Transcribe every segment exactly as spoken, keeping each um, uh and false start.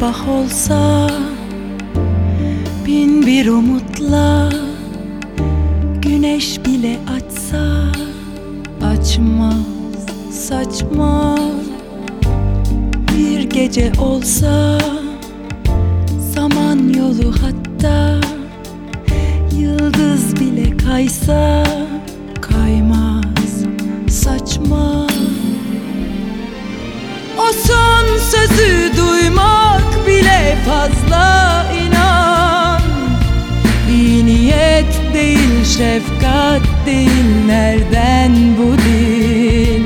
sabah olsa, bin bir umutla güneş bile açsa açmaz, saçma. Bir gece olsa, zaman yolu hatta yıldız bile kaysa kaymaz, saçma. O son sözü duymak bile fazla, inan. İyi niyet değil, şefkat değil, nereden bu dil?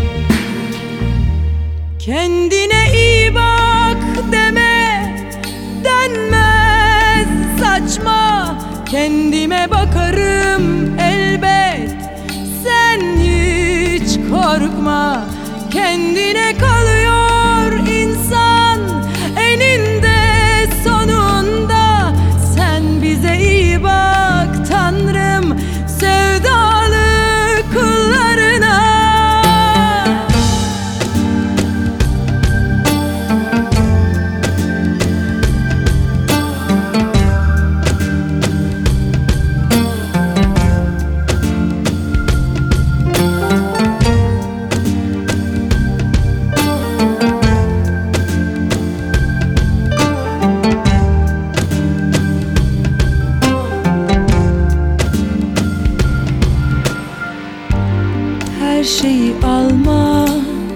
Kendine iyi bak deme, denmez, saçma. Kendime bakarım elbet, sen hiç korkma. Kendine kalıyor insan eninde sonunda. Sen bize iyi bak Tanrım, sevdalı kullarına. Her şeyi alma,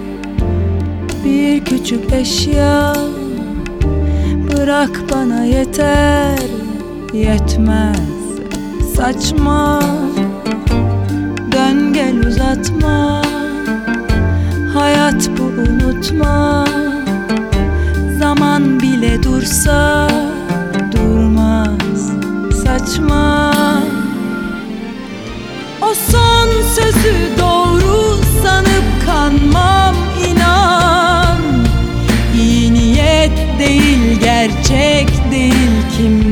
bir küçük eşya bırak bana yeter, yetmez, saçma. Dön gel uzatma, hayat bu, unutma. Zaman bile dursa durmaz, saçma. O son sözü doğru sanıp kanmam, inan. İyi niyet değil, gerçek değil, kim